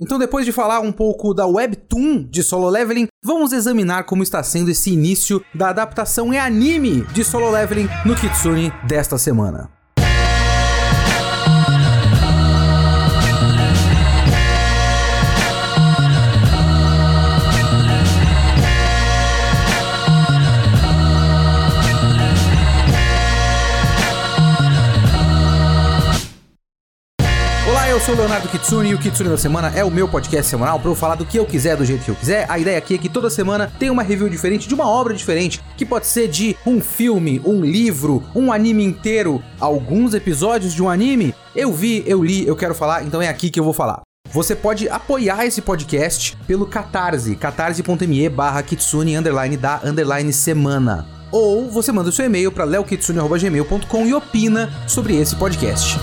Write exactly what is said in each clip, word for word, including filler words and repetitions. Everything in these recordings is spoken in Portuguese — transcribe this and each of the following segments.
Então, depois de falar um pouco da webtoon de Solo Leveling, vamos examinar como está sendo esse início da adaptação em anime de Solo Leveling no Kitsune desta semana. Eu sou o Leonardo Kitsune e o Kitsune da Semana é o meu podcast semanal para eu falar do que eu quiser, do jeito que eu quiser. A ideia aqui é que toda semana tem uma review diferente de uma obra diferente, que pode ser de um filme, um livro, um anime inteiro, alguns episódios de um anime. Eu vi, eu li, eu quero falar, então é aqui que eu vou falar. Você pode apoiar esse podcast pelo Catarse, catarse.me barra Kitsune underline da underline semana. Ou você manda o seu e-mail para leokitsune arroba gmail ponto com e opina sobre esse podcast.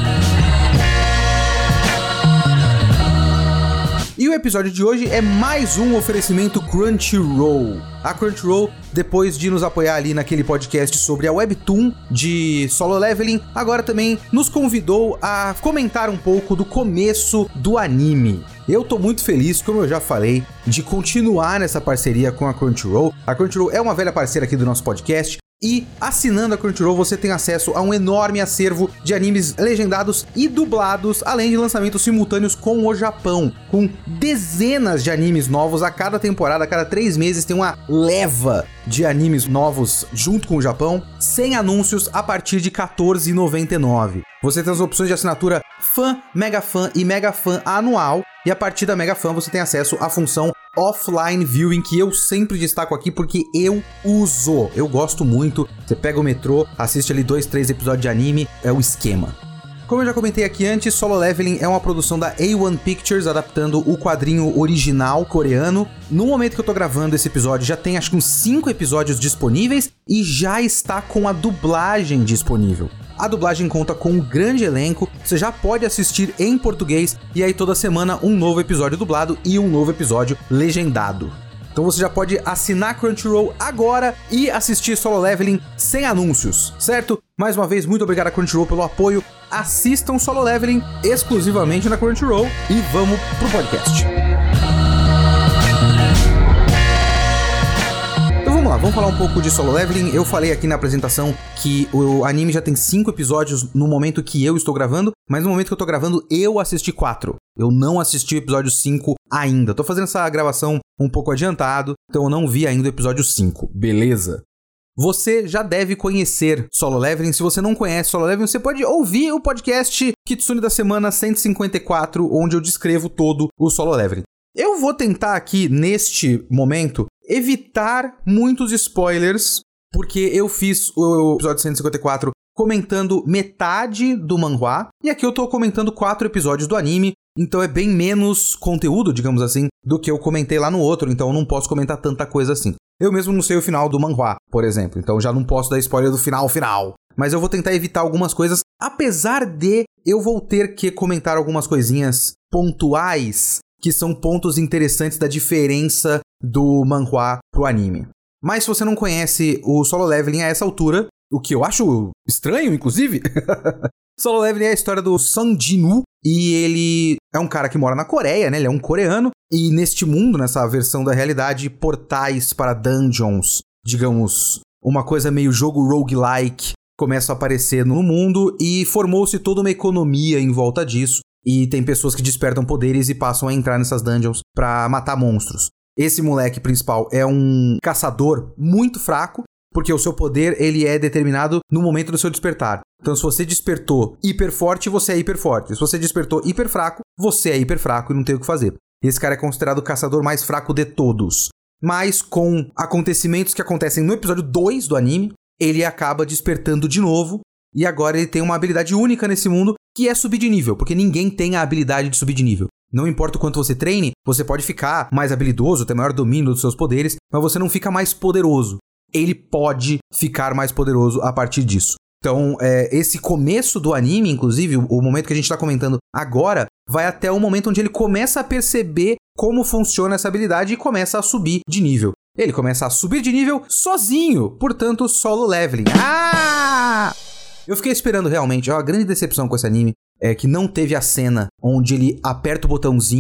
E o episódio de hoje é mais um oferecimento Crunchyroll. A Crunchyroll, depois de nos apoiar ali naquele podcast sobre a webtoon de Solo Leveling, agora também nos convidou a comentar um pouco do começo do anime. Eu tô muito feliz, como eu já falei, de continuar nessa parceria com a Crunchyroll. A Crunchyroll é uma velha parceira aqui do nosso podcast. E assinando a Crunchyroll você tem acesso a um enorme acervo de animes legendados e dublados, além de lançamentos simultâneos com o Japão, com dezenas de animes novos a cada temporada, a cada três meses tem uma leva de animes novos junto com o Japão, sem anúncios a partir de quatorze reais e noventa e nove centavos. Você tem as opções de assinatura Fã, Mega Fã e Mega Fã anual, e a partir da Mega Fã você tem acesso à função Offline Viewing, que eu sempre destaco aqui porque eu uso, eu gosto muito. Você pega o metrô, assiste ali dois, três episódios de anime, é o esquema. Como eu já comentei aqui antes, Solo Leveling é uma produção da A um Pictures, adaptando o quadrinho original coreano. No momento que eu tô gravando esse episódio, já tem acho que uns cinco episódios disponíveis e já está com a dublagem disponível. A dublagem conta com um grande elenco, você já pode assistir em português e aí toda semana um novo episódio dublado e um novo episódio legendado. Então você já pode assinar Crunchyroll agora e assistir Solo Leveling sem anúncios, certo? Mais uma vez, muito obrigado a Crunchyroll pelo apoio. Assistam Solo Leveling exclusivamente na Crunchyroll e vamos pro podcast. Vamos lá, vamos falar um pouco de Solo Leveling. Eu falei aqui na apresentação que o anime já tem cinco episódios no momento que eu estou gravando, mas no momento que eu tô gravando, eu assisti quatro. Eu não assisti o episódio cinco ainda. Tô fazendo essa gravação um pouco adiantado, então eu não vi ainda o episódio cinco, beleza? Você já deve conhecer Solo Leveling. Se você não conhece Solo Leveling, você pode ouvir o podcast Kitsune da Semana cento e cinquenta e quatro, onde eu descrevo todo o Solo Leveling. Eu vou tentar aqui, neste momento, evitar muitos spoilers, porque eu fiz o episódio cento e cinquenta e quatro comentando metade do manhwa, e aqui eu tô comentando quatro episódios do anime, então é bem menos conteúdo, digamos assim, do que eu comentei lá no outro, então eu não posso comentar tanta coisa assim. Eu mesmo não sei o final do manhwa, por exemplo, então já não posso dar spoiler do final final. Mas eu vou tentar evitar algumas coisas, apesar de eu vou ter que comentar algumas coisinhas pontuais, que são pontos interessantes da diferença do manhwa pro anime. Mas se você não conhece o Solo Leveling a essa altura, o que eu acho estranho, inclusive, Solo Leveling é a história do Sung Jin-woo, e ele é um cara que mora na Coreia, né? Ele é um coreano, e neste mundo, nessa versão da realidade, portais para dungeons, digamos, uma coisa meio jogo roguelike, começam a aparecer no mundo, e formou-se toda uma economia em volta disso. E tem pessoas que despertam poderes e passam a entrar nessas dungeons pra matar monstros. Esse moleque principal é um caçador muito fraco, porque o seu poder ele é determinado no momento do seu despertar. Então se você despertou hiper forte, você é hiper forte. Se você despertou hiper fraco, você é hiper fraco e não tem o que fazer. Esse cara é considerado o caçador mais fraco de todos. Mas com acontecimentos que acontecem no episódio dois do anime, ele acaba despertando de novo. E agora ele tem uma habilidade única nesse mundo, que é subir de nível, porque ninguém tem a habilidade de subir de nível. Não importa o quanto você treine, você pode ficar mais habilidoso, ter maior domínio dos seus poderes, mas você não fica mais poderoso. Ele pode ficar mais poderoso a partir disso. Então, é, esse começo do anime, inclusive, o, o momento que a gente está comentando agora, vai até o momento onde ele começa a perceber como funciona essa habilidade e começa a subir de nível. Ele começa a subir de nível sozinho, portanto, Solo Leveling. Ah! Eu fiquei esperando realmente, ó, a grande decepção com esse anime é que não teve a cena onde ele aperta o botãozinho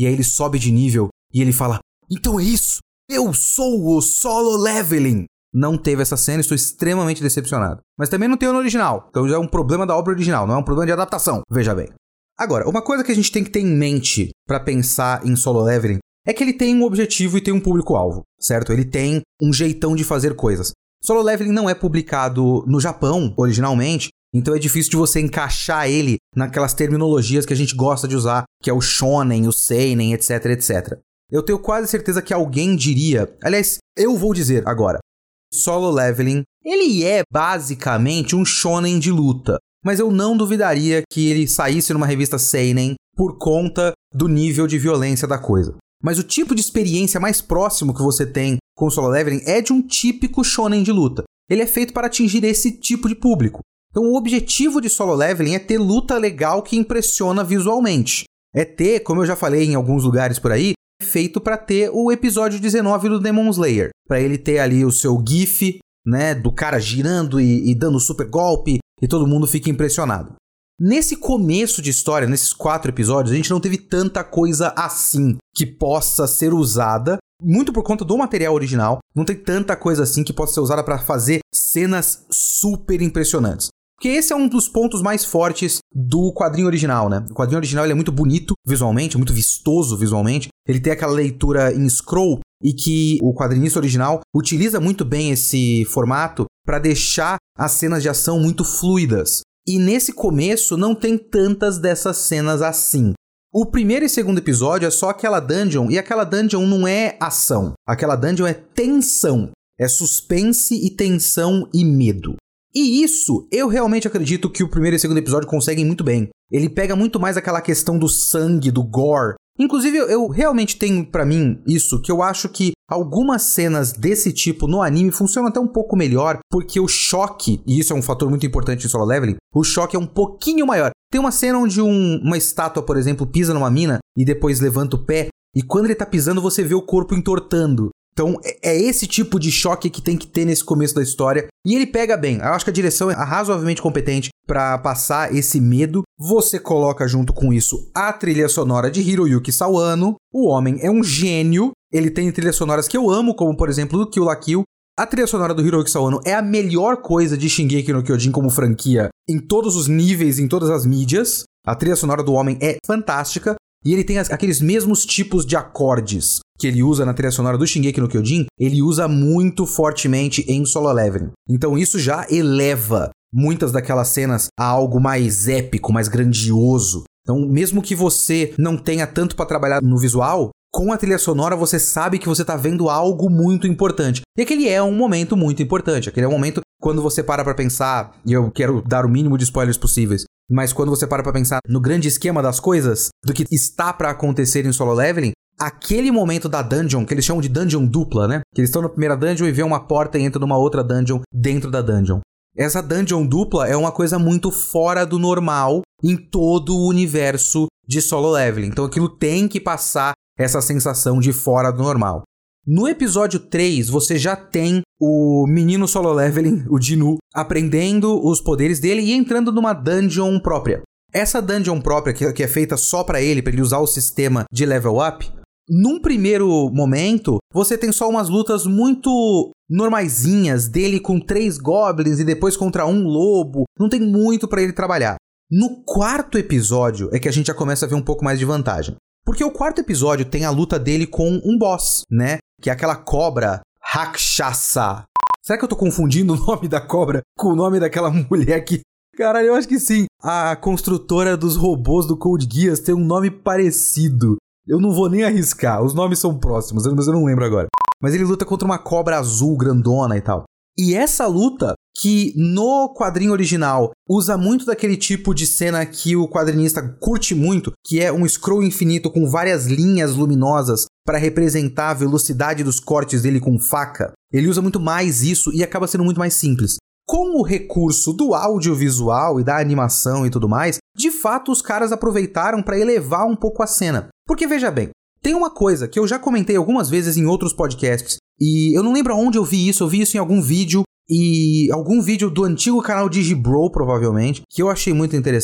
e aí ele sobe de nível e ele fala, então é isso, eu sou o Solo Leveling. Não teve essa cena, estou extremamente decepcionado. Mas também não tem no original, então já é um problema da obra original, não é um problema de adaptação, veja bem. Agora, uma coisa que a gente tem que ter em mente para pensar em Solo Leveling é que ele tem um objetivo e tem um público-alvo, certo? Ele tem um jeitão de fazer coisas. Solo Leveling não é publicado no Japão, originalmente, então é difícil de você encaixar ele naquelas terminologias que a gente gosta de usar, que é o shonen, o seinen, etc, etcétera. Eu tenho quase certeza que alguém diria, aliás, eu vou dizer agora, Solo Leveling, ele é basicamente um shonen de luta, mas eu não duvidaria que ele saísse numa revista seinen por conta do nível de violência da coisa. Mas o tipo de experiência mais próximo que você tem com o Solo Leveling é de um típico shonen de luta. Ele é feito para atingir esse tipo de público. Então o objetivo de Solo Leveling é ter luta legal que impressiona visualmente. É ter, como eu já falei em alguns lugares por aí, feito para ter o episódio dezenove do Demon Slayer. Para ele ter ali o seu gif, né, do cara girando e, e dando super golpe e todo mundo fica impressionado. Nesse começo de história, nesses quatro episódios, a gente não teve tanta coisa assim que possa ser usada, muito por conta do material original, não tem tanta coisa assim que possa ser usada para fazer cenas super impressionantes. Porque esse é um dos pontos mais fortes do quadrinho original, né? O quadrinho original ele é muito bonito visualmente, muito vistoso visualmente, ele tem aquela leitura em scroll e que o quadrinista original utiliza muito bem esse formato para deixar as cenas de ação muito fluidas. E nesse começo não tem tantas dessas cenas assim. O primeiro e segundo episódio é só aquela dungeon, e aquela dungeon não é ação. Aquela dungeon é tensão. É suspense e tensão e medo. E isso, eu realmente acredito que o primeiro e segundo episódio conseguem muito bem. Ele pega muito mais aquela questão do sangue, do gore. Inclusive, eu, eu realmente tenho pra mim isso, que eu acho que algumas cenas desse tipo no anime funcionam até um pouco melhor, porque o choque, e isso é um fator muito importante em Solo Leveling, o choque é um pouquinho maior. Tem uma cena onde um, uma estátua, por exemplo, pisa numa mina e depois levanta o pé, e quando ele tá pisando você vê o corpo entortando. Então é esse tipo de choque que tem que ter nesse começo da história. E ele pega bem. Eu acho que a direção é razoavelmente competente para passar esse medo. Você coloca junto com isso a trilha sonora de Hiroyuki Sawano. O homem é um gênio. Ele tem trilhas sonoras que eu amo, como por exemplo do Kill la Kill. A trilha sonora do Hiroyuki Sawano é a melhor coisa de Shingeki no Kyojin como franquia em todos os níveis, em todas as mídias. A trilha sonora do homem é fantástica. E ele tem as, aqueles mesmos tipos de acordes que ele usa na trilha sonora do Shingeki no Kyojin, ele usa muito fortemente em Solo Leveling. Então isso já eleva muitas daquelas cenas a algo mais épico, mais grandioso. Então mesmo que você não tenha tanto para trabalhar no visual, com a trilha sonora você sabe que você tá vendo algo muito importante. E aquele é um momento muito importante. Aquele é um momento quando você para pra pensar, e eu quero dar o mínimo de spoilers possíveis, mas quando você para pra pensar no grande esquema das coisas, do que está pra acontecer em Solo Leveling, aquele momento da dungeon, que eles chamam de dungeon dupla, né? Que eles estão na primeira dungeon e vê uma porta e entra numa outra dungeon dentro da dungeon. Essa dungeon dupla é uma coisa muito fora do normal em todo o universo de Solo Leveling. Então aquilo tem que passar essa sensação de fora do normal. No episódio três, você já tem o menino Solo Leveling, o Jinu, aprendendo os poderes dele e entrando numa dungeon própria. Essa dungeon própria, que, que é feita só pra ele, pra ele usar o sistema de level up, num primeiro momento, você tem só umas lutas muito normaisinhas dele com três goblins e depois contra um lobo. Não tem muito pra ele trabalhar. No quarto episódio é que a gente já começa a ver um pouco mais de vantagem. Porque o quarto episódio tem a luta dele com um boss, né? Que é aquela cobra Rakshasa. Será que eu tô confundindo o nome da cobra com o nome daquela mulher que... Caralho, eu acho que sim. A construtora dos robôs do Code Geass tem um nome parecido. Eu não vou nem arriscar, os nomes são próximos, mas eu não lembro agora. Mas ele luta contra uma cobra azul grandona e tal. E essa luta, que no quadrinho original usa muito daquele tipo de cena que o quadrinista curte muito, que é um scroll infinito com várias linhas luminosas para representar a velocidade dos cortes dele com faca. Ele usa muito mais isso e acaba sendo muito mais simples. Com o recurso do audiovisual e da animação e tudo mais, de fato os caras aproveitaram para elevar um pouco a cena. Porque veja bem, tem uma coisa que eu já comentei algumas vezes em outros podcasts, e eu não lembro onde eu vi isso, eu vi isso em algum vídeo, e algum vídeo do antigo canal Digibro, provavelmente, que eu achei muito interessante,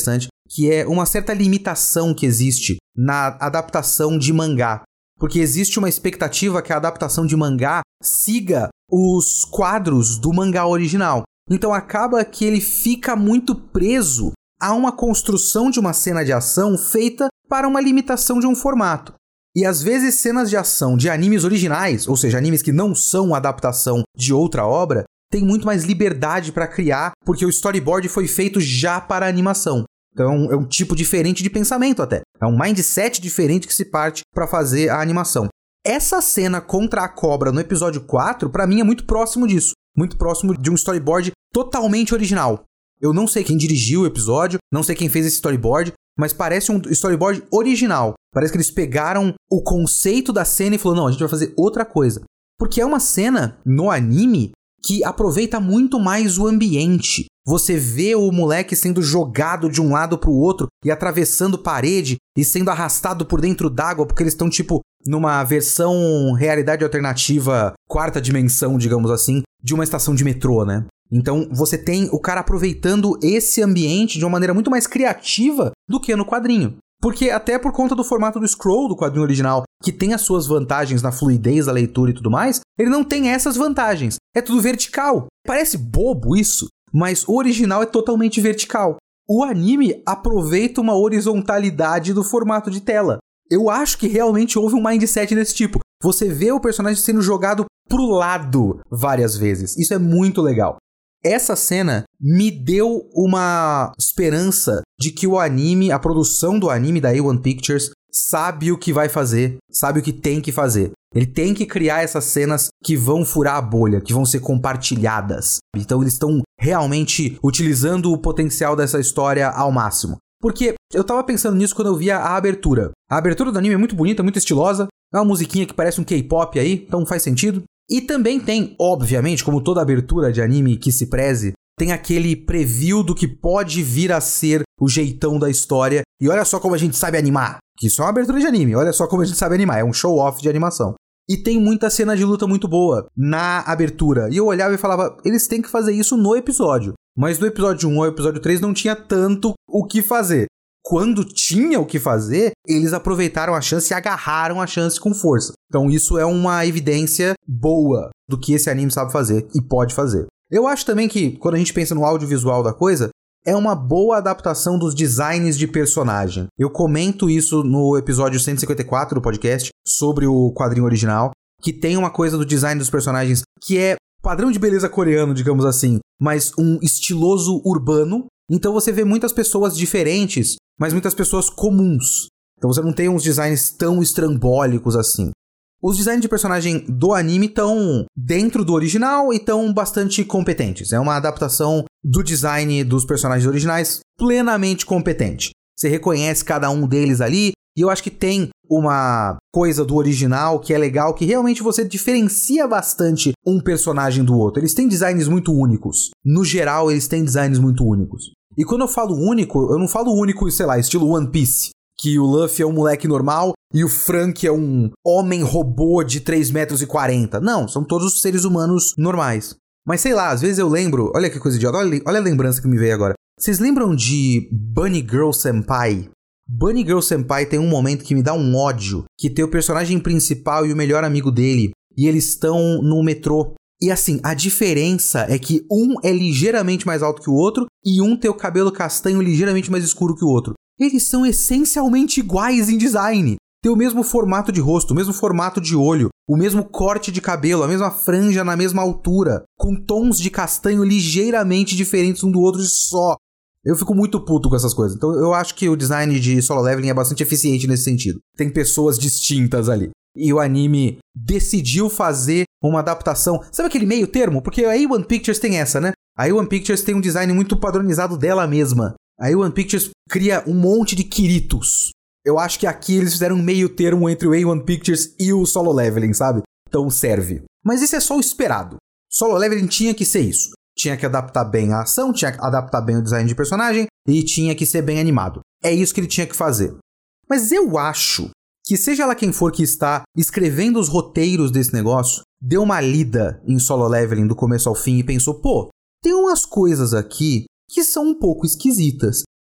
que é uma certa limitação que existe na adaptação de mangá. Porque existe uma expectativa que a adaptação de mangá siga os quadros do mangá original. Então acaba que ele fica muito preso a uma construção de uma cena de ação feita para uma limitação de um formato. E às vezes cenas de ação de animes originais, ou seja, animes que não são adaptação de outra obra, tem muito mais liberdade para criar, porque o storyboard foi feito já para a animação. Então é um tipo diferente de pensamento até. É um mindset diferente que se parte para fazer a animação. Essa cena contra a cobra no episódio quatro, para mim é muito próximo disso. Muito próximo de um storyboard totalmente original. Eu não sei quem dirigiu o episódio, não sei quem fez esse storyboard, mas parece um storyboard original. Parece que eles pegaram o conceito da cena e falaram, não, a gente vai fazer outra coisa. Porque é uma cena no anime que aproveita muito mais o ambiente. Você vê o moleque sendo jogado de um lado pro outro e atravessando parede e sendo arrastado por dentro d'água, porque eles estão, tipo, numa versão realidade alternativa, quarta dimensão, digamos assim, de uma estação de metrô, né? Então você tem o cara aproveitando esse ambiente de uma maneira muito mais criativa do que no quadrinho. Porque até por conta do formato do scroll do quadrinho original, que tem as suas vantagens na fluidez da leitura e tudo mais, ele não tem essas vantagens. É tudo vertical. Parece bobo isso, mas o original é totalmente vertical. O anime aproveita uma horizontalidade do formato de tela. Eu acho que realmente houve um mindset desse tipo. Você vê o personagem sendo jogado pro lado várias vezes. Isso é muito legal. Essa cena me deu uma esperança de que o anime, a produção do anime da A one Pictures, sabe o que vai fazer, sabe o que tem que fazer. Ele tem que criar essas cenas que vão furar a bolha, que vão ser compartilhadas. Então eles estão realmente utilizando o potencial dessa história ao máximo. Porque eu tava pensando nisso quando eu via a abertura. A abertura do anime é muito bonita, muito estilosa. É uma musiquinha que parece um K-pop aí, então faz sentido. E também tem, obviamente, como toda abertura de anime que se preze, tem aquele preview do que pode vir a ser o jeitão da história. E olha só como a gente sabe animar. Que isso é uma abertura de anime, olha só como a gente sabe animar. É um show-off de animação. E tem muita cena de luta muito boa na abertura. E eu olhava e falava, eles têm que fazer isso no episódio. Mas do episódio um ao episódio três não tinha tanto o que fazer. Quando tinha o que fazer, eles aproveitaram a chance e agarraram a chance com força. Então isso é uma evidência boa do que esse anime sabe fazer e pode fazer. Eu acho também que, quando a gente pensa no audiovisual da coisa, é uma boa adaptação dos designs de personagem. Eu comento isso no episódio cento e cinquenta e quatro do podcast, sobre o quadrinho original, que tem uma coisa do design dos personagens que é padrão de beleza coreano, digamos assim, mas um estiloso urbano. Então você vê muitas pessoas diferentes, mas muitas pessoas comuns. Então você não tem uns designs tão estrambólicos assim. Os designs de personagem do anime estão dentro do original e estão bastante competentes. É uma adaptação do design dos personagens originais plenamente competente. Você reconhece cada um deles ali, e eu acho que tem uma coisa do original que é legal, que realmente você diferencia bastante um personagem do outro. Eles têm designs muito únicos. No geral, eles têm designs muito únicos. E quando eu falo único, eu não falo único, sei lá, estilo One Piece, que o Luffy é um moleque normal e o Frank é um homem robô de três metros e quarenta. Não, são todos seres humanos normais. Mas sei lá, às vezes eu lembro... Olha que coisa idiota, olha, olha a lembrança que me veio agora. Vocês lembram de Bunny Girl Senpai? Bunny Girl Senpai tem um momento que me dá um ódio, que tem o personagem principal e o melhor amigo dele, e eles estão no metrô. E assim, a diferença é que um é ligeiramente mais alto que o outro, e um tem o cabelo castanho ligeiramente mais escuro que o outro. Eles são essencialmente iguais em design. Tem o mesmo formato de rosto, o mesmo formato de olho, o mesmo corte de cabelo, a mesma franja na mesma altura, com tons de castanho ligeiramente diferentes um do outro só. Eu fico muito puto com essas coisas. Então eu acho que o design de Solo Leveling é bastante eficiente nesse sentido. Tem pessoas distintas ali. E o anime decidiu fazer uma adaptação. Sabe aquele meio termo? Porque a A one Pictures tem essa, né? A A one Pictures tem um design muito padronizado dela mesma. A A one Pictures cria um monte de Kiritos. Eu acho que aqui eles fizeram um meio termo entre o A one Pictures e o Solo Leveling, sabe? Então serve. Mas isso é só o esperado. Solo Leveling tinha que ser isso. Tinha que adaptar bem a ação, tinha que adaptar bem o design de personagem e tinha que ser bem animado. É isso que ele tinha que fazer. Mas eu acho que seja lá quem for que está escrevendo os roteiros desse negócio, deu uma lida em Solo Leveling do começo ao fim e pensou, pô, tem umas coisas aqui que são um pouco esquisitas.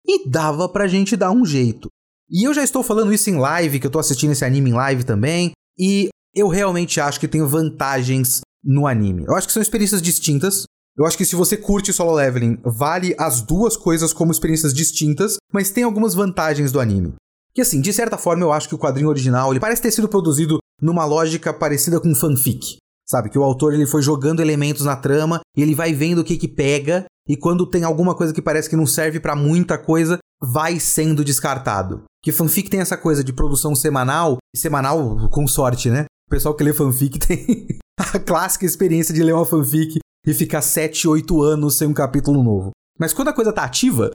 e dava pra gente dar um jeito. E eu já estou falando isso em live, que eu tô assistindo esse anime em live também, e eu realmente acho que tem vantagens no anime. Eu acho que são experiências distintas. Eu acho que se você curte Solo Leveling, vale as duas coisas como experiências distintas, mas tem algumas vantagens do anime. Que assim, de certa forma eu acho que o quadrinho original, ele parece ter sido produzido numa lógica parecida com fanfic. Sabe, que o autor ele foi jogando elementos na trama e ele vai vendo o que que pega, e quando tem alguma coisa que parece que não serve pra muita coisa, vai sendo descartado. Que fanfic tem essa coisa de produção semanal, e semanal com sorte, né? O pessoal que lê fanfic tem a clássica experiência de ler uma fanfic e ficar sete, oito anos sem um capítulo novo. Mas quando a coisa tá ativa,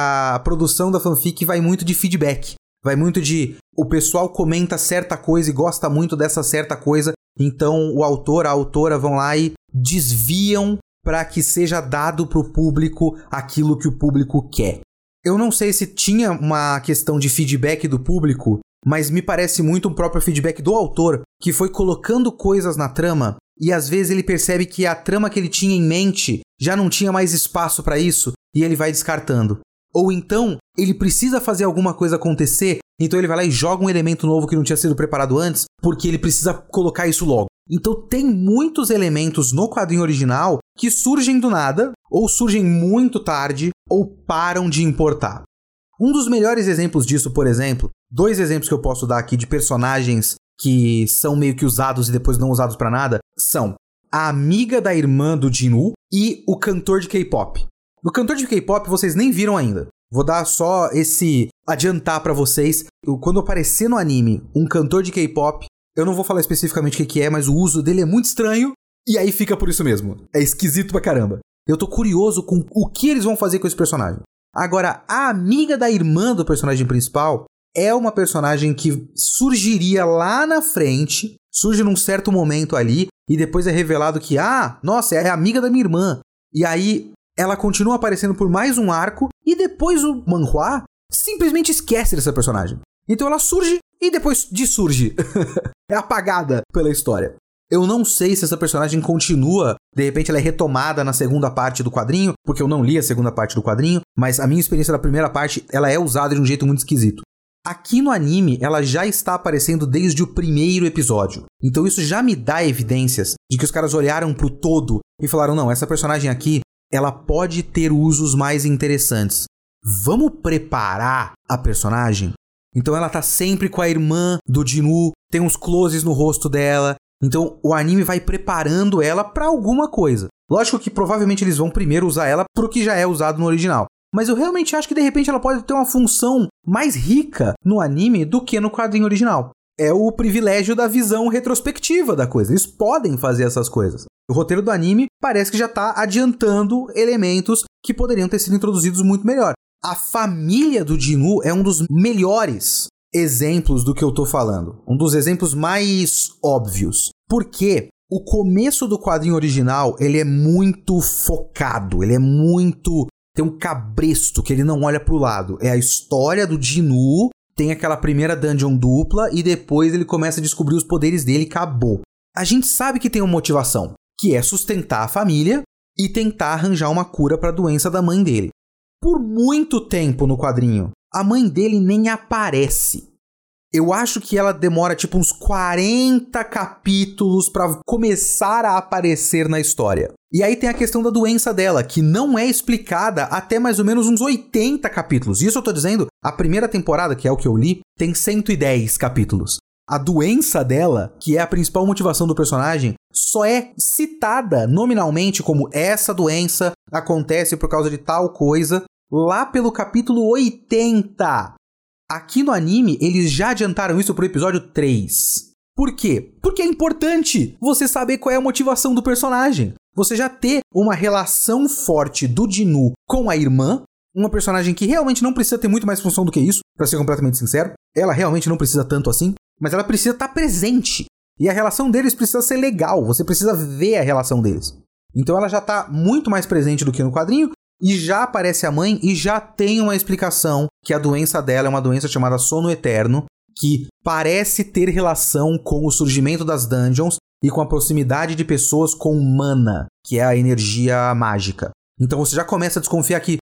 a produção da fanfic vai muito de feedback. Vai muito de o pessoal comenta certa coisa e gosta muito dessa certa coisa, então o autor, a autora vão lá e desviam para que seja dado pro público aquilo que o público quer. Eu não sei se tinha uma questão de feedback do público, mas me parece muito um próprio feedback do autor, que foi colocando coisas na trama e às vezes ele percebe que a trama que ele tinha em mente já não tinha mais espaço para isso e ele vai descartando. Ou então, ele precisa fazer alguma coisa acontecer, então ele vai lá e joga um elemento novo que não tinha sido preparado antes, porque ele precisa colocar isso logo. Então tem muitos elementos no quadrinho original que surgem do nada, ou surgem muito tarde, ou param de importar. Um dos melhores exemplos disso, por exemplo, dois exemplos que eu posso dar aqui de personagens que são meio que usados e depois não usados pra nada, são a amiga da irmã do Jin-Woo e o cantor de K-pop. O cantor de K-pop vocês nem viram ainda. Vou dar só esse adiantar pra vocês. Eu, quando aparecer no anime um cantor de K-pop, eu não vou falar especificamente o que, que é, mas o uso dele é muito estranho e aí fica por isso mesmo. É esquisito pra caramba. Eu tô curioso com o que eles vão fazer com esse personagem. Agora, a amiga da irmã do personagem principal é uma personagem que surgiria lá na frente, surge num certo momento ali, e depois é revelado que, ah, nossa, é a amiga da minha irmã. E aí ela continua aparecendo por mais um arco, e depois o manhwa simplesmente esquece dessa personagem. Então ela surge e depois dessurge. É apagada pela história. Eu não sei se essa personagem continua, de repente ela é retomada na segunda parte do quadrinho, porque eu não li a segunda parte do quadrinho, mas a minha experiência da primeira parte, ela é usada de um jeito muito esquisito. Aqui no anime, ela já está aparecendo desde o primeiro episódio. Então isso já me dá evidências de que os caras olharam pro todo e falaram, não, essa personagem aqui, ela pode ter usos mais interessantes. Vamos preparar a personagem? Então ela tá sempre com a irmã do Jin-Woo, tem uns closes no rosto dela. Então o anime vai preparando ela pra alguma coisa. Lógico que provavelmente eles vão primeiro usar ela pro que já é usado no original. Mas eu realmente acho que de repente ela pode ter uma função mais rica no anime do que no quadrinho original. É o privilégio da visão retrospectiva da coisa. Eles podem fazer essas coisas. O roteiro do anime parece que já tá adiantando elementos que poderiam ter sido introduzidos muito melhor. A família do Jin-Woo é um dos melhores exemplos do que eu tô falando. Um dos exemplos mais óbvios. Porque o começo do quadrinho original, ele é muito focado, ele é muito... tem um cabresto que ele não olha pro lado. É a história do Jin-Woo, tem aquela primeira dungeon dupla e depois ele começa a descobrir os poderes dele e acabou. A gente sabe que tem uma motivação, que é sustentar a família e tentar arranjar uma cura pra doença da mãe dele. Por muito tempo no quadrinho, a mãe dele nem aparece. Eu acho que ela demora tipo uns quarenta capítulos pra começar a aparecer na história. E aí tem a questão da doença dela, que não é explicada até mais ou menos uns oitenta capítulos. Isso eu tô dizendo, a primeira temporada, que é o que eu li, tem cento e dez capítulos. A doença dela, que é a principal motivação do personagem, só é citada nominalmente como essa doença acontece por causa de tal coisa, lá pelo capítulo oitenta. Aqui no anime, eles já adiantaram isso pro episódio três. Por quê? Porque é importante você saber qual é a motivação do personagem. Você já ter uma relação forte do Jin-Woo com a irmã, uma personagem que realmente não precisa ter muito mais função do que isso, pra ser completamente sincero. Ela realmente não precisa tanto assim, mas ela precisa estar presente. E a relação deles precisa ser legal, você precisa ver a relação deles. Então ela já tá muito mais presente do que no quadrinho, e já aparece a mãe e já tem uma explicação que a doença dela é uma doença chamada sono eterno, que parece ter relação com o surgimento das dungeons e com a proximidade de pessoas com mana, que é a energia mágica. Então você já começa a desconfiar que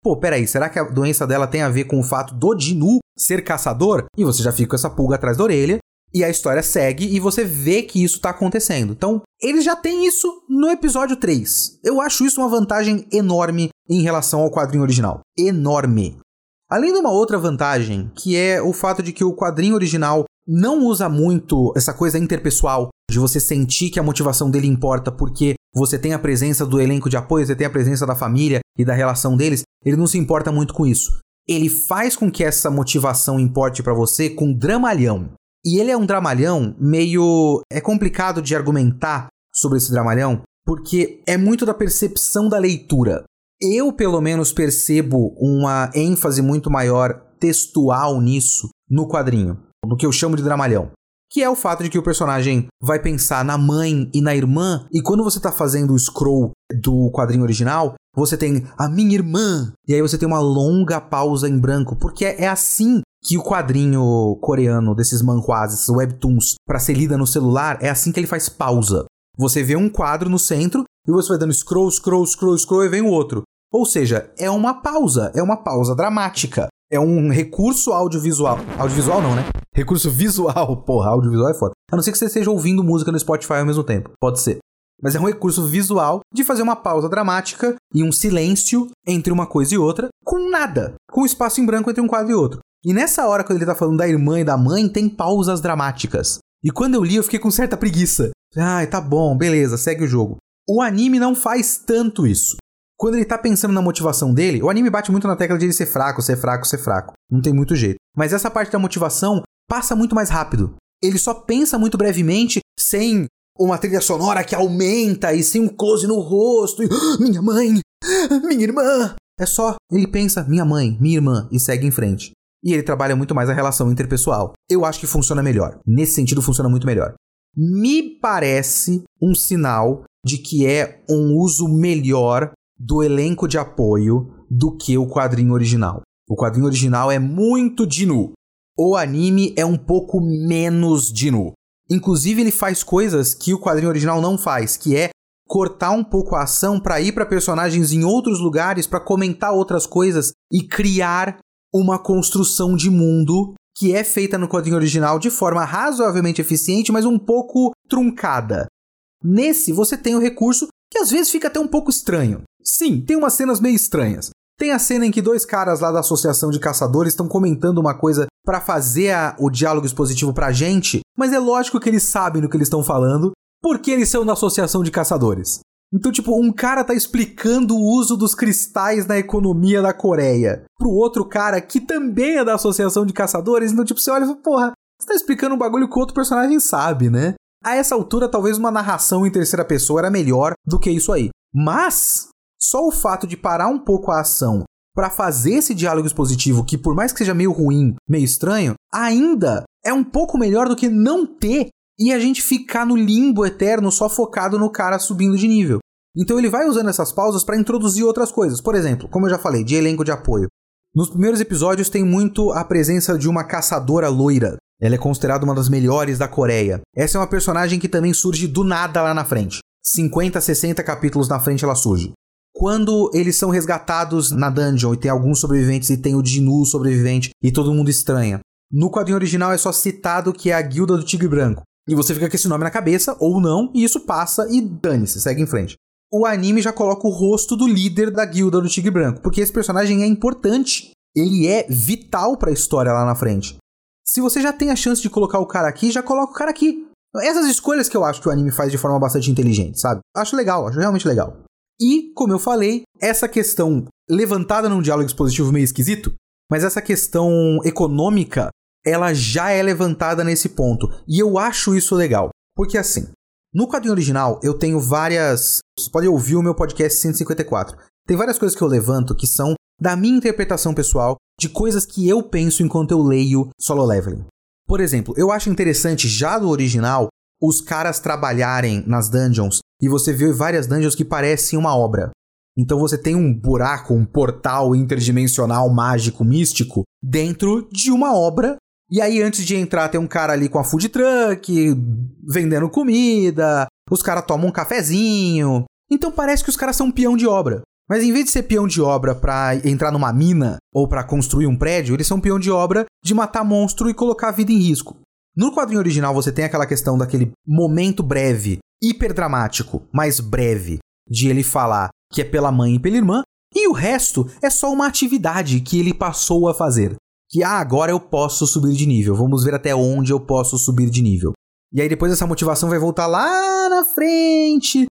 pô, peraí, será que a doença dela tem a ver com o fato do Dinu ser caçador? E você já fica com essa pulga atrás da orelha, e a história segue e você vê que isso tá acontecendo. Então, eles já têm isso no episódio três. Eu acho isso uma vantagem enorme em relação ao quadrinho original. Enorme. Além de uma outra vantagem, que é o fato de que o quadrinho original não usa muito essa coisa interpessoal, de você sentir que a motivação dele importa porque você tem a presença do elenco de apoio, você tem a presença da família e da relação deles, ele não se importa muito com isso. Ele faz com que essa motivação importe pra você com dramalhão. E ele é um dramalhão meio... É complicado de argumentar sobre esse dramalhão, porque é muito da percepção da leitura. Eu, pelo menos, percebo uma ênfase muito maior textual nisso no quadrinho, no que eu chamo de dramalhão. Que é o fato de que o personagem vai pensar na mãe e na irmã, e quando você tá fazendo o scroll do quadrinho original, você tem a minha irmã, e aí você tem uma longa pausa em branco, porque é assim que o quadrinho coreano desses manhwas, esses webtoons, pra ser lida no celular, é assim que ele faz pausa. Você vê um quadro no centro, e você vai dando scroll, scroll, scroll, scroll, e vem o outro. Ou seja, é uma pausa, é uma pausa dramática. É um recurso audiovisual. Audiovisual não, né? Recurso visual. Porra, audiovisual é foda. A não ser que você esteja ouvindo música no Spotify ao mesmo tempo. Pode ser. Mas é um recurso visual de fazer uma pausa dramática e um silêncio entre uma coisa e outra, com nada. Com um espaço em branco entre um quadro e outro. E nessa hora, quando ele tá falando da irmã e da mãe, tem pausas dramáticas. E quando eu li, eu fiquei com certa preguiça. Ai, tá bom, beleza, segue o jogo. O anime não faz tanto isso. Quando ele tá pensando na motivação dele, o anime bate muito na tecla de ele ser fraco, ser fraco, ser fraco. Não tem muito jeito. Mas essa parte da motivação passa muito mais rápido. Ele só pensa muito brevemente, sem uma trilha sonora que aumenta e sem um close no rosto. E, ah, minha mãe, minha irmã. É só, ele pensa, minha mãe, minha irmã, e segue em frente. E ele trabalha muito mais a relação interpessoal. Eu acho que funciona melhor. Nesse sentido, funciona muito melhor. Me parece um sinal de que é um uso melhor do elenco de apoio do que o quadrinho original. O quadrinho original é muito Dinu. O anime é um pouco menos Dinu. Inclusive, ele faz coisas que o quadrinho original não faz, que é cortar um pouco a ação para ir para personagens em outros lugares, para comentar outras coisas e criar uma construção de mundo que é feita no quadrinho original de forma razoavelmente eficiente, mas um pouco truncada. Nesse, você tem o recurso que às vezes fica até um pouco estranho. Sim, tem umas cenas meio estranhas. Tem a cena em que dois caras lá da Associação de Caçadores estão comentando uma coisa pra fazer a, o diálogo expositivo pra gente, mas é lógico que eles sabem do que eles estão falando, porque eles são da Associação de Caçadores. Então, tipo, um cara tá explicando o uso dos cristais na economia da Coreia pro outro cara que também é da Associação de Caçadores. Então, tipo, você olha e fala, porra, você tá explicando um bagulho que o outro personagem sabe, né? A essa altura, talvez uma narração em terceira pessoa era melhor do que isso aí. Mas só o fato de parar um pouco a ação pra fazer esse diálogo expositivo, que por mais que seja meio ruim, meio estranho, ainda é um pouco melhor do que não ter e a gente ficar no limbo eterno só focado no cara subindo de nível. Então ele vai usando essas pausas pra introduzir outras coisas. Por exemplo, como eu já falei, de elenco de apoio. Nos primeiros episódios tem muito a presença de uma caçadora loira. Ela é considerada uma das melhores da Coreia. Essa é uma personagem que também surge do nada lá na frente. cinquenta, sessenta capítulos na frente ela surge. Quando eles são resgatados na dungeon e tem alguns sobreviventes e tem o Dinu sobrevivente e todo mundo estranha. No quadrinho original é só citado que é a Guilda do Tigre Branco. E você fica com esse nome na cabeça, ou não, e isso passa e dane-se, segue em frente. O anime já coloca o rosto do líder da Guilda do Tigre Branco, porque esse personagem é importante. Ele é vital pra história lá na frente. Se você já tem a chance de colocar o cara aqui, já coloca o cara aqui. Essas escolhas que eu acho que o anime faz de forma bastante inteligente, sabe? Acho legal, acho realmente legal. E, como eu falei, essa questão levantada num diálogo expositivo meio esquisito, mas essa questão econômica, ela já é levantada nesse ponto. E eu acho isso legal. Porque assim, no quadrinho original eu tenho várias... Você pode ouvir o meu podcast cento e cinquenta e quatro. Tem várias coisas que eu levanto que são da minha interpretação pessoal de coisas que eu penso enquanto eu leio Solo Leveling. Por exemplo, eu acho interessante já do original os caras trabalharem nas dungeons e você vê várias dungeons que parecem uma obra. Então você tem um buraco, um portal interdimensional mágico, místico, dentro de uma obra. E aí antes de entrar tem um cara ali com a food truck, vendendo comida, os caras tomam um cafezinho. Então parece que os caras são um peão de obra. Mas em vez de ser peão de obra pra entrar numa mina ou pra construir um prédio, eles são peão de obra de matar monstro e colocar a vida em risco. No quadrinho original você tem aquela questão daquele momento breve, hiperdramático, mas breve, de ele falar que é pela mãe e pela irmã, e o resto é só uma atividade que ele passou a fazer. Que, ah, agora eu posso subir de nível, vamos ver até onde eu posso subir de nível. E aí depois essa motivação vai voltar lá na frente,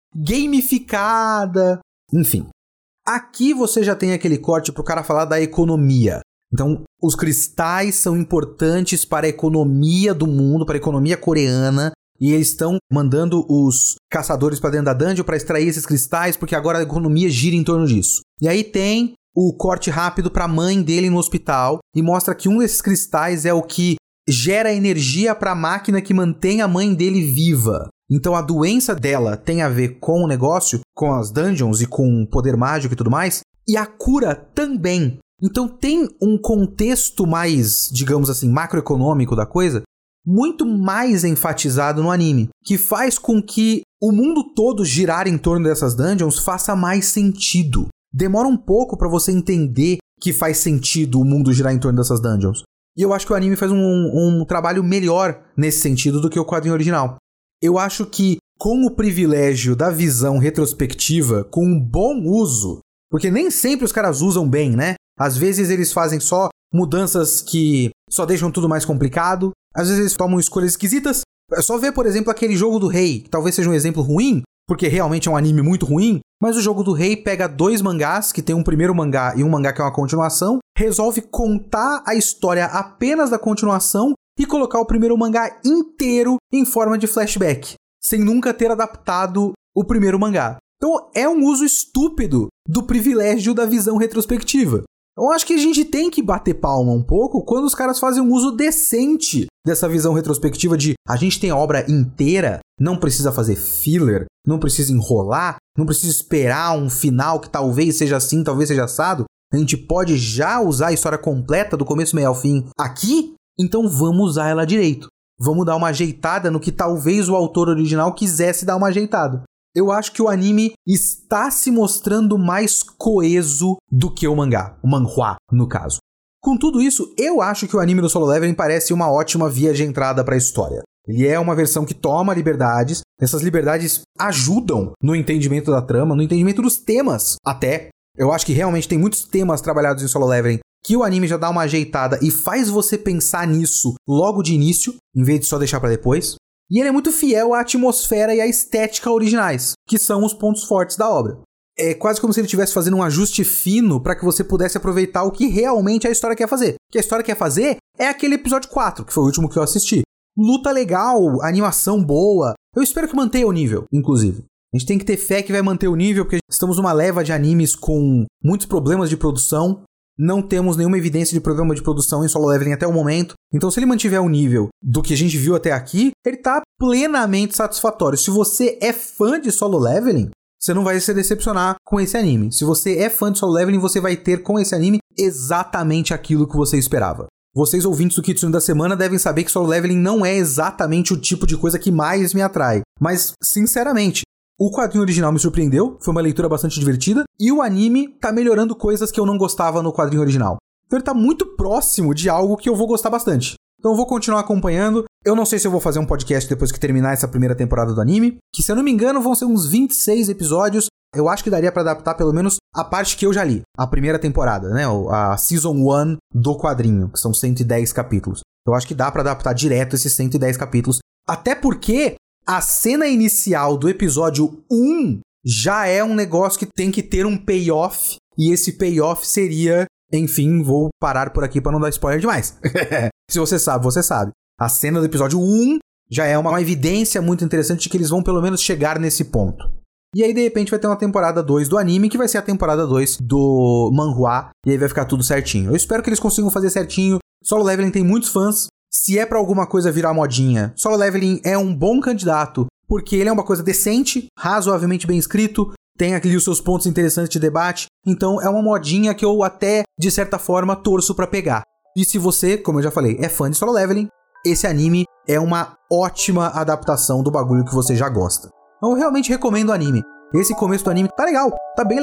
gamificada, enfim. Aqui você já tem aquele corte pro cara falar da economia. Então, os cristais são importantes para a economia do mundo, para a economia coreana, e eles estão mandando os caçadores para dentro da dungeon para extrair esses cristais, porque agora a economia gira em torno disso. E aí tem o corte rápido para a mãe dele no hospital, e mostra que um desses cristais é o que gera energia para a máquina que mantém a mãe dele viva. Então a doença dela tem a ver com o negócio, com as dungeons e com o poder mágico e tudo mais, e a cura também. Então tem um contexto mais, digamos assim, macroeconômico da coisa, muito mais enfatizado no anime, que faz com que o mundo todo girar em torno dessas dungeons faça mais sentido. Demora um pouco pra você entender que faz sentido o mundo girar em torno dessas dungeons. E eu acho que o anime faz um, um trabalho melhor nesse sentido do que o quadrinho original. Eu acho que com o privilégio da visão retrospectiva, com um bom uso, porque nem sempre os caras usam bem, né? Às vezes eles fazem só mudanças que só deixam tudo mais complicado. Às vezes eles tomam escolhas esquisitas. É só ver, por exemplo, aquele Jogo do Rei, que talvez seja um exemplo ruim, porque realmente é um anime muito ruim, mas o Jogo do Rei pega dois mangás, que tem um primeiro mangá e um mangá que é uma continuação, resolve contar a história apenas da continuação e colocar o primeiro mangá inteiro em forma de flashback, sem nunca ter adaptado o primeiro mangá. Então é um uso estúpido do privilégio da visão retrospectiva. Eu acho que a gente tem que bater palma um pouco quando os caras fazem um uso decente dessa visão retrospectiva de a gente tem a obra inteira, não precisa fazer filler, não precisa enrolar, não precisa esperar um final que talvez seja assim, talvez seja assado. A gente pode já usar a história completa do começo, meio ao fim aqui, então vamos usar ela direito. Vamos dar uma ajeitada no que talvez o autor original quisesse dar uma ajeitada. Eu acho que o anime está se mostrando mais coeso do que o mangá, o manhwa, no caso. Com tudo isso, eu acho que o anime do Solo Leveling parece uma ótima via de entrada para a história. Ele é uma versão que toma liberdades, essas liberdades ajudam no entendimento da trama, no entendimento dos temas, até. Eu acho que realmente tem muitos temas trabalhados em Solo Leveling que o anime já dá uma ajeitada e faz você pensar nisso logo de início, em vez de só deixar para depois. E ele é muito fiel à atmosfera e à estética originais, que são os pontos fortes da obra. É quase como se ele estivesse fazendo um ajuste fino para que você pudesse aproveitar o que realmente a história quer fazer. O que a história quer fazer é aquele episódio quatro, que foi o último que eu assisti. Luta legal, animação boa. Eu espero que mantenha o nível, inclusive. A gente tem que ter fé que vai manter o nível, porque estamos numa leva de animes com muitos problemas de produção. Não temos nenhuma evidência de problema de produção em Solo Leveling até o momento. Então, se ele mantiver o nível do que a gente viu até aqui, ele tá plenamente satisfatório. Se você é fã de Solo Leveling, você não vai se decepcionar com esse anime. Se você é fã de Solo Leveling, você vai ter com esse anime exatamente aquilo que você esperava. Vocês ouvintes do Kitsune da Semana devem saber que Solo Leveling não é exatamente o tipo de coisa que mais me atrai. Mas, sinceramente, o quadrinho original me surpreendeu, foi uma leitura bastante divertida, e o anime tá melhorando coisas que eu não gostava no quadrinho original. Então ele tá muito próximo de algo que eu vou gostar bastante. Então eu vou continuar acompanhando. Eu não sei se eu vou fazer um podcast depois que terminar essa primeira temporada do anime, que se eu não me engano vão ser uns vinte e seis episódios. Eu acho que daria pra adaptar pelo menos a parte que eu já li, a primeira temporada, né, a Season um do quadrinho, que são cento e dez capítulos. Eu acho que dá pra adaptar direto esses cento e dez capítulos, até porque a cena inicial do episódio um já é um negócio que tem que ter um payoff, e esse payoff seria, enfim, vou parar por aqui pra não dar spoiler demais. Se você sabe, você sabe. A cena do episódio um já é uma, uma evidência muito interessante de que eles vão pelo menos chegar nesse ponto. E aí, de repente, vai ter uma temporada dois do anime, que vai ser a temporada dois do manhwa, e aí vai ficar tudo certinho. Eu espero que eles consigam fazer certinho. Solo Leveling tem muitos fãs. Se é pra alguma coisa virar modinha, Solo Leveling é um bom candidato, porque ele é uma coisa decente, razoavelmente bem escrito, tem aqui os seus pontos interessantes de debate, então é uma modinha que eu até, de certa forma, torço pra pegar. E se você, como eu já falei, é fã de Solo Leveling, esse anime é uma ótima adaptação do bagulho que você já gosta. Então eu realmente recomendo o anime. Esse começo do anime tá legal, tá bem legal.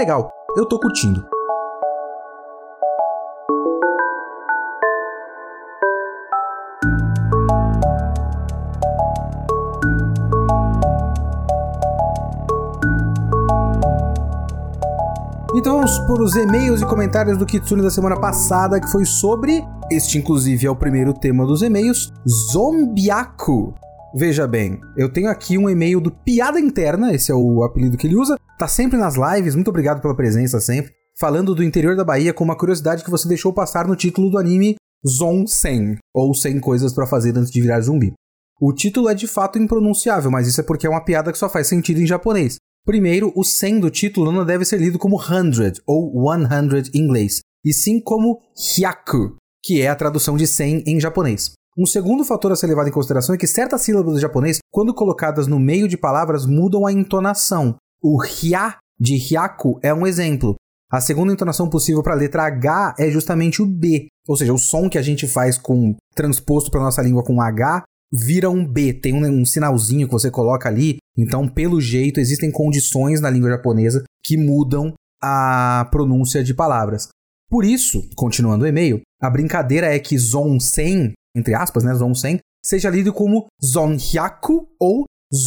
eu tô curtindo. Então vamos por os e-mails e comentários do Kitsune da semana passada, que foi sobre, este inclusive é o primeiro tema dos e-mails, Zombiaku. Veja bem, eu tenho aqui um e-mail do Piada Interna, esse é o apelido que ele usa, tá sempre nas lives, muito obrigado pela presença sempre, falando do interior da Bahia com uma curiosidade que você deixou passar no título do anime Zon-Sen, ou cem coisas pra fazer antes de virar zumbi. O título é de fato impronunciável, mas isso é porque é uma piada que só faz sentido em japonês. Primeiro, o cem do título não deve ser lido como hundred ou one hundred em inglês, e sim como hyaku, que é a tradução de cem em japonês. Um segundo fator a ser levado em consideração é que certas sílabas do japonês, quando colocadas no meio de palavras, mudam a entonação. O hya de hyaku é um exemplo. A segunda entonação possível para a letra H é justamente o B, ou seja, o som que a gente faz com transposto para nossa língua com H vira um B, tem um, um sinalzinho que você coloca ali, então pelo jeito existem condições na língua japonesa que mudam a pronúncia de palavras. Por isso, continuando o e-mail, a brincadeira é que Zon-Sen, entre aspas, né, Zon-Sen, seja lido como Zon-Hyaku ou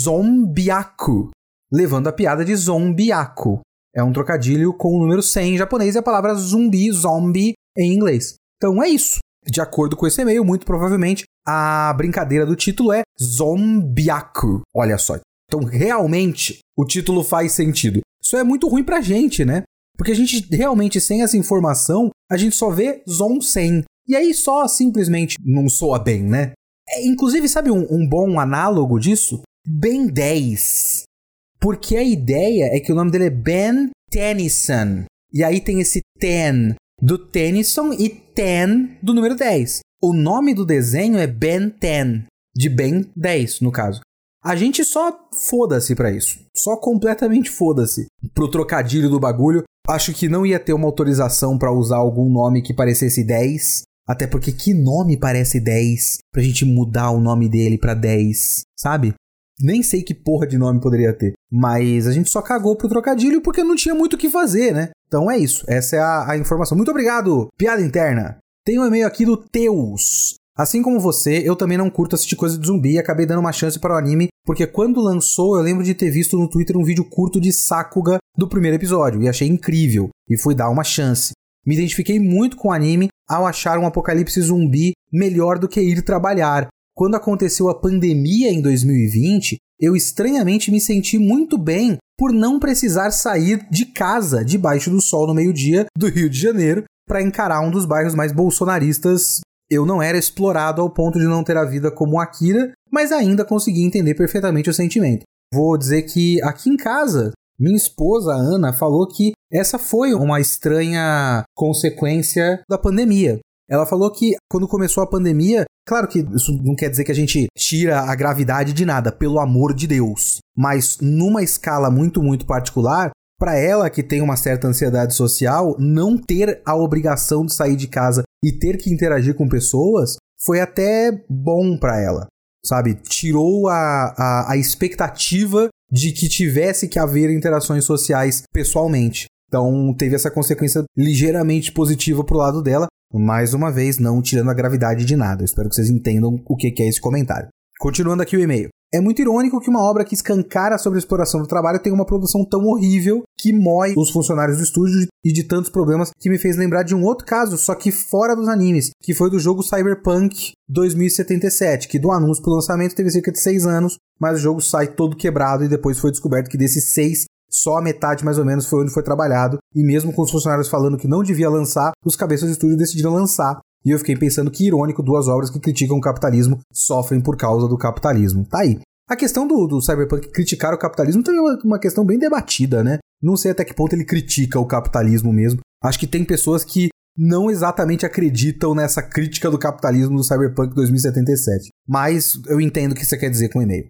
Zombiaku, levando a piada de Zombiaku. É um trocadilho com o número cem em japonês e a palavra zumbi, zombie, em inglês. Então é isso. De acordo com esse e-mail, muito provavelmente, a brincadeira do título é Zombiaku. Olha só. Então, realmente, o título faz sentido. Isso é muito ruim pra gente, né? Porque a gente, realmente, sem essa informação, a gente só vê Zon-Sen. E aí só, simplesmente, não soa bem, né? É, inclusive, sabe um, um bom análogo disso? Ben dez. Porque a ideia é que o nome dele é Ben Tennyson. E aí tem esse ten do Tennyson e ten do número dez. O nome do desenho é Ben dez, de Ben dez, no caso. A gente só foda-se pra isso. Só completamente foda-se. Pro trocadilho do bagulho, acho que não ia ter uma autorização pra usar algum nome que parecesse dez. Até porque que nome parece dez? Pra gente mudar o nome dele pra dez, sabe? Nem sei que porra de nome poderia ter. Mas a gente só cagou pro trocadilho porque não tinha muito o que fazer, né? Então é isso. Essa é a, a informação. Muito obrigado, Piada Interna. Tem um e-mail aqui do Teus. Assim como você, eu também não curto assistir coisa de zumbi e acabei dando uma chance para o anime, porque quando lançou eu lembro de ter visto no Twitter um vídeo curto de Sakuga do primeiro episódio e achei incrível, e fui dar uma chance. Me identifiquei muito com o anime ao achar um apocalipse zumbi melhor do que ir trabalhar. Quando aconteceu a pandemia em dois mil e vinte, eu estranhamente me senti muito bem por não precisar sair de casa debaixo do sol no meio-dia do Rio de Janeiro para encarar um dos bairros mais bolsonaristas. Eu não era explorado ao ponto de não ter a vida como Akira, mas ainda consegui entender perfeitamente o sentimento. Vou dizer que aqui em casa, minha esposa, Ana, falou que essa foi uma estranha consequência da pandemia. Ela falou que quando começou a pandemia, claro que isso não quer dizer que a gente tira a gravidade de nada, pelo amor de Deus, mas numa escala muito, muito particular, para ela que tem uma certa ansiedade social, não ter a obrigação de sair de casa e ter que interagir com pessoas foi até bom para ela, sabe? Tirou a, a, a expectativa de que tivesse que haver interações sociais pessoalmente. Então teve essa consequência ligeiramente positiva pro lado dela, mais uma vez não tirando a gravidade de nada. Eu espero que vocês entendam o que é esse comentário. Continuando aqui o e-mail. É muito irônico que uma obra que escancara sobre a exploração do trabalho tenha uma produção tão horrível que mói os funcionários do estúdio e de tantos problemas, que me fez lembrar de um outro caso, só que fora dos animes, que foi do jogo Cyberpunk dois mil e setenta e sete, que do anúncio pro lançamento teve cerca de seis anos, mas o jogo sai todo quebrado e depois foi descoberto que desses seis, só a metade mais ou menos foi onde foi trabalhado, e mesmo com os funcionários falando que não devia lançar, os cabeças do estúdio decidiram lançar. E eu fiquei pensando que irônico, duas obras que criticam o capitalismo sofrem por causa do capitalismo. Tá aí. A questão do, do Cyberpunk criticar o capitalismo também é uma, uma questão bem debatida, né? Não sei até que ponto ele critica o capitalismo mesmo. Acho que tem pessoas que não exatamente acreditam nessa crítica do capitalismo do Cyberpunk dois mil e setenta e sete. Mas eu entendo o que você quer dizer com o e-mail.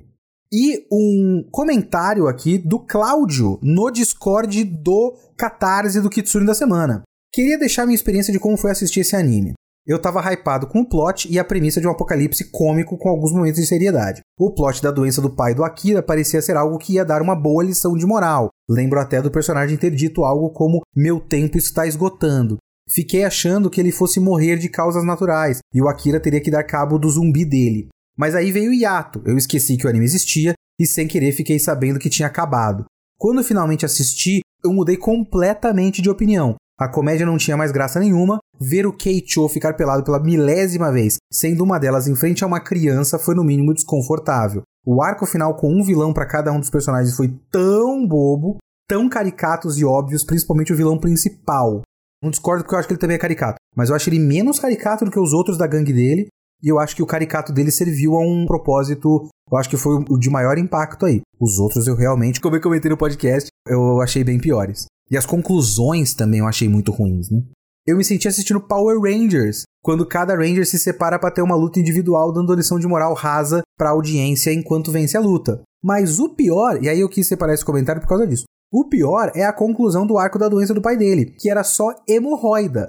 E um comentário aqui do Cláudio no Discord do Catarse do Kitsune da semana. Queria deixar minha experiência de como foi assistir esse anime. Eu tava hypado com o plot e a premissa de um apocalipse cômico com alguns momentos de seriedade. O plot da doença do pai do Akira parecia ser algo que ia dar uma boa lição de moral, Lembro até do personagem ter dito algo como meu tempo está esgotando. Fiquei achando que ele fosse morrer de causas naturais e o Akira teria que dar cabo do zumbi dele. Mas aí veio o hiato, eu esqueci que o anime existia e sem querer fiquei sabendo que tinha acabado. Quando finalmente assisti, eu mudei completamente de opinião. A comédia não tinha mais graça nenhuma, ver o Keicho ficar pelado pela milésima vez, sendo uma delas em frente a uma criança, foi no mínimo desconfortável. O arco final com um vilão para cada um dos personagens foi tão bobo, tão caricatos e óbvios, principalmente o vilão principal. Não discordo porque eu acho que ele também é caricato, mas eu acho ele menos caricato do que os outros da gangue dele, e eu acho que o caricato dele serviu a um propósito, eu acho que foi o de maior impacto aí. Os outros eu realmente, como eu comentei no podcast, eu achei bem piores. E as conclusões também eu achei muito ruins, né? Eu me senti assistindo Power Rangers, quando cada Ranger se separa para ter uma luta individual dando lição de moral rasa pra audiência enquanto vence a luta. Mas o pior, e aí eu quis separar esse comentário por causa disso, o pior é a conclusão do arco da doença do pai dele, que era só hemorroida.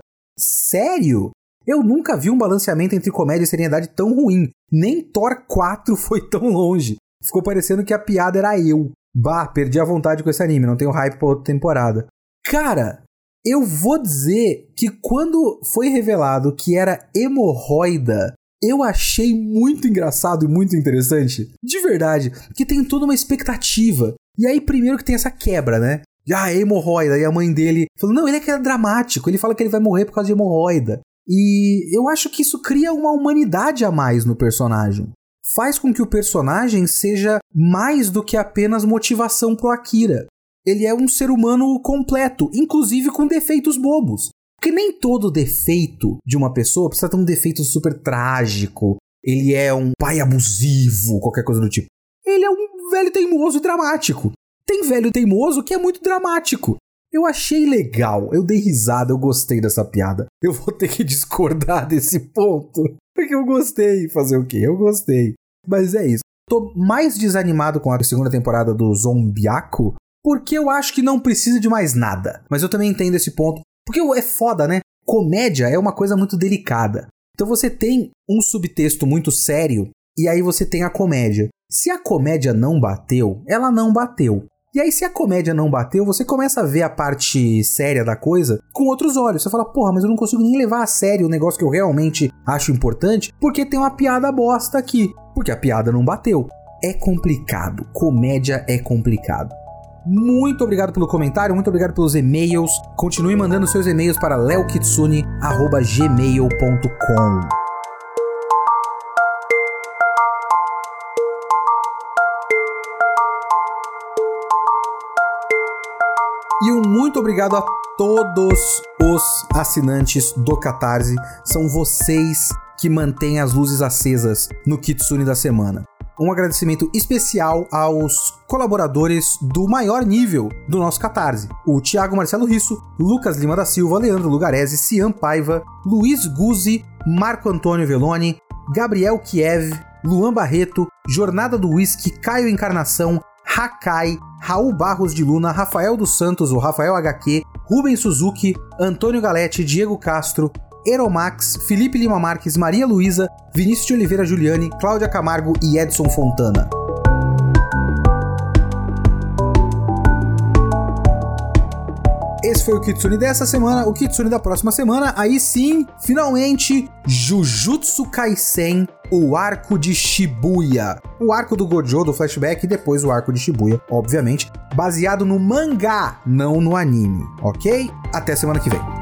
Sério? Eu nunca vi um balanceamento entre comédia e seriedade tão ruim. Nem Thor quatro foi tão longe. Ficou parecendo que a piada era eu. Bah, perdi a vontade com esse anime, não tenho hype pra outra temporada. Cara, eu vou dizer que quando foi revelado que era hemorroida, eu achei muito engraçado e muito interessante. De verdade, que tem toda uma expectativa. E aí primeiro que tem essa quebra, né? Ah, hemorroida. E a mãe dele falou, não, ele é que é dramático, ele fala que ele vai morrer por causa de hemorroida. E eu acho que isso cria uma humanidade a mais no personagem. Faz com que o personagem seja mais do que apenas motivação pro Akira. Ele é um ser humano completo, inclusive com defeitos bobos. Porque nem todo defeito de uma pessoa precisa ter um defeito super trágico. Ele é um pai abusivo, qualquer coisa do tipo. Ele é um velho teimoso e dramático. Tem velho teimoso que é muito dramático. Eu achei legal, eu dei risada, eu gostei dessa piada. Eu vou ter que discordar desse ponto, porque eu gostei. Fazer o quê? Eu gostei. Mas é isso. Tô mais desanimado com a segunda temporada do Zombiaco, porque eu acho que não precisa de mais nada. Mas eu também entendo esse ponto, porque é foda, né? Comédia é uma coisa muito delicada. Então você tem um subtexto muito sério, e aí você tem a comédia. Se a comédia não bateu, ela não bateu. E aí, se a comédia não bateu, você começa a ver a parte séria da coisa com outros olhos. Você fala, porra, mas eu não consigo nem levar a sério o negócio que eu realmente acho importante, porque tem uma piada bosta aqui. Porque a piada não bateu. É complicado. Comédia é complicado. Muito obrigado pelo comentário, muito obrigado pelos e-mails. Continue mandando seus e-mails para leokitsune arroba gmail ponto com. E um muito obrigado a todos os assinantes do Catarse. São vocês que mantêm as luzes acesas no Kitsune da semana. Um agradecimento especial aos colaboradores do maior nível do nosso Catarse. O Thiago Marcelo Risso, Lucas Lima da Silva, Leandro Lugarese, Cian Paiva, Luiz Guzzi, Marco Antônio Veloni, Gabriel Kiev, Luan Barreto, Jornada do Whisky, Caio Encarnação, Hakai, Raul Barros de Luna, Rafael dos Santos, o Rafael H Q, Rubens Suzuki, Antônio Galete, Diego Castro, Eromax, Felipe Lima Marques, Maria Luísa, Vinícius de Oliveira Giuliani, Cláudia Camargo e Edson Fontana. Esse foi o Kitsune dessa semana. O Kitsune da próxima semana, aí sim, finalmente, Jujutsu Kaisen, o arco de Shibuya. O arco do Gojo, do flashback, e depois o arco de Shibuya, obviamente, baseado no mangá, não no anime, ok? Até semana que vem.